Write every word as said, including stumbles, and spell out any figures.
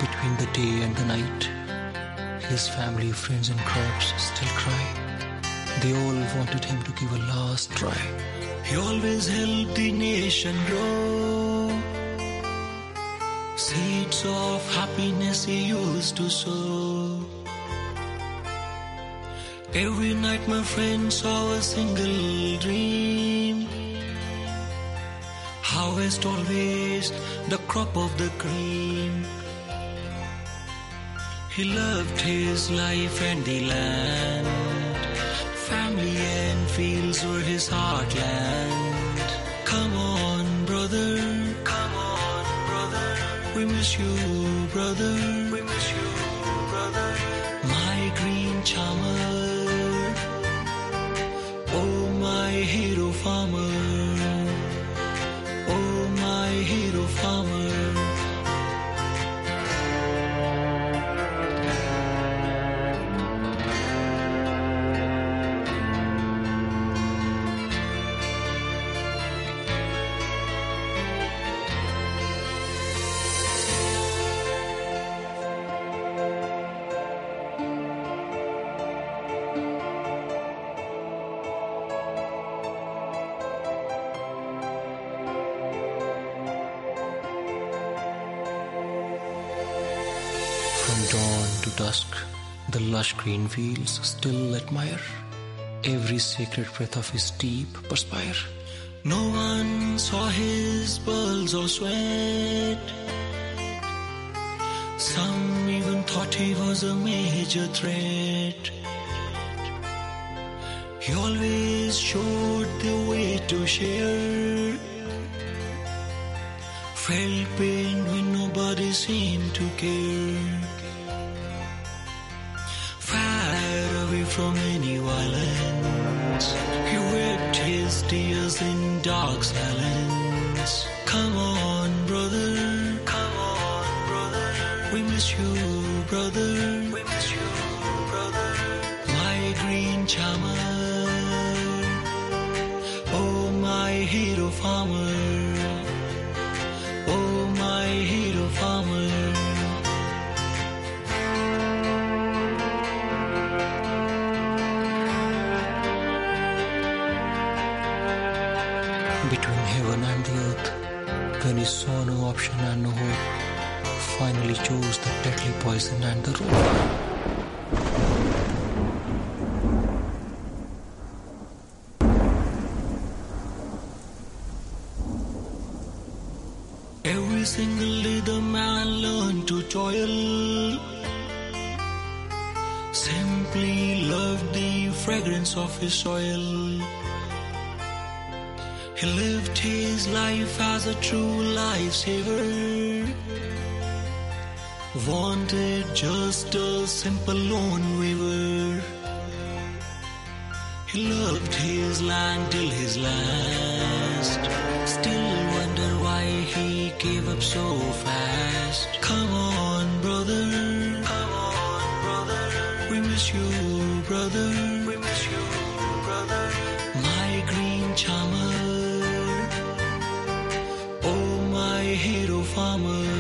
between the day and the night. His family, friends and crops still cry. They all wanted him to give a last try. He always helped the nation grow. Seeds of happiness he used to sow. Every night my friend saw a single dream. Harvest always the crop of the cream. He loved his life and the land. Family and fields were his heartland. Come on, brother. Come on, brother. We miss you, brother. We miss you, brother. My green charmer. Oh, my hero farmer. Oh, my hero farmer. From dawn to dusk, the lush green fields still admire. Every sacred breath of his deep perspire. No one saw his pearls or sweat. Some even thought he was a major threat. He always showed the way to share. Felt pain when nobody seemed to care. Far away from any violence, he wept his tears in dark silence. Come on, brother. Come on, brother. We miss you, brother. We miss you, brother. My green charmer. Oh, my hero farmer. Oh, my hero farmer. Between heaven and the earth, when he saw no option and no hope, finally chose the deadly poison and the rope. Every single day the man learned to toil. Simply loved the fragrance of his soil. He lived his life as a true lifesaver. Wanted just a simple loan waiver. He loved his land till his last. Still wonder why he gave up so fast. Come on, brother. Come on, brother. We miss you, brother. We miss you, brother. My green charmer. Oh, my hero farmer.